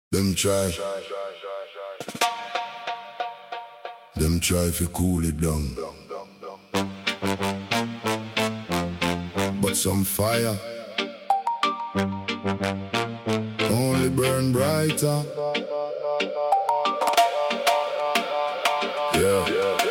Them try to cool it down, but some fire only burn brighter. Yeah.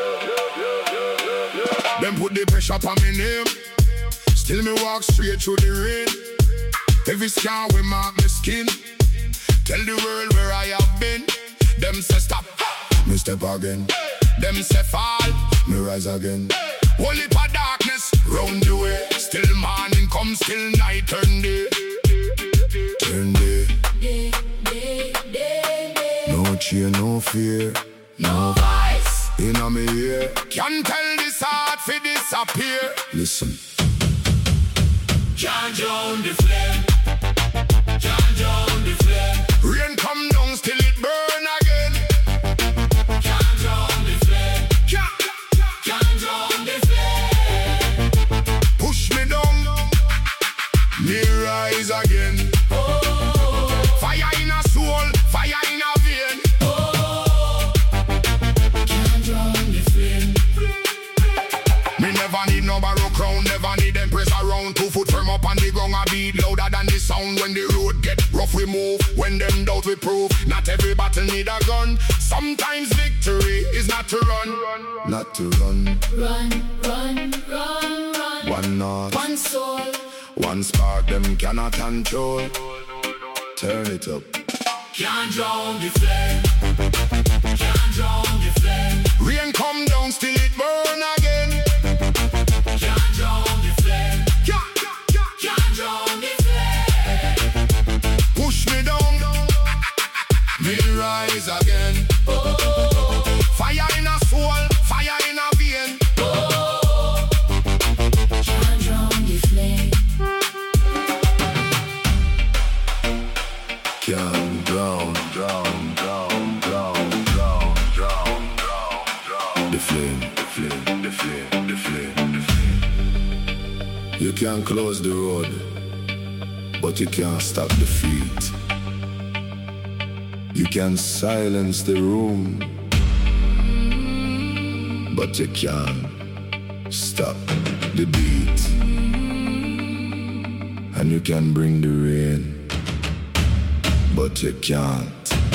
Them put the pressure on me name, still me walk straight through the rain. Every scar will mark my skin, tell the world where I have been. Them say stop, me step again. Them say fall, me rise again. Holy for darkness round the way, still morning come, still night turn day. Turn day. No cheer, no fear, no vice inna me ear. Can't tell this heart fi disappear. Listen. Can't drown the flame, can't drown the flame. Rain come down, still it burn again. Can't drown the flame, can't drown the flame. Push me down, me rise again. Oh, fire in a soul, fire in a vein. Oh, can't drown the flame. Me never need no barrow crown, never need them press around. 2 foot firm up on the ground, a beat louder than the sound. When the road get rough we move, when them doubt we prove. Not every battle need a gun, sometimes victory is not to run. Not to run. Run, run, run, run. One north, one soul, one spark them cannot control. Turn it up. Can't drown the flame, can't drown the flame. Rain come down, still it burn again. Can't drown the flame, can't drown the flame. Push me down, me rise again. Oh, fire in a soul, fire in a vein. oh, can't drown the flame. Can't drown the flame, the flame, the flame, the flame, the flame. You can close the road, but you can't stop the feet. You can silence the room, but you can't stop the beat. And you can bring the rain, but you can't.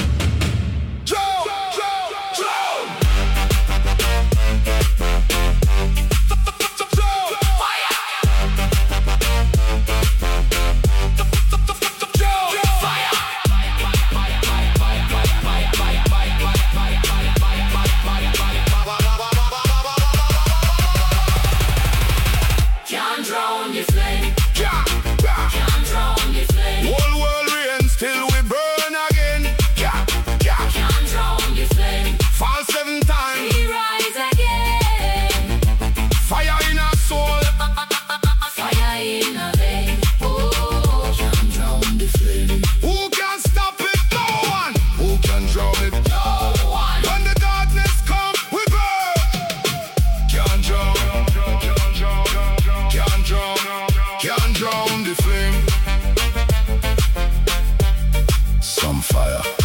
Can't drown the flame, can't drown the flame. Whole world rain, still we burn again. Can't drown the flame, Fall 7 times, we rise again. fire in our soul. Fire in a vein. Oh, can't drown the flame. Who can stop it? No one. Who can drown it? No one. When the darkness come, we burn. Can't drown, can't drown the flame. Some fire.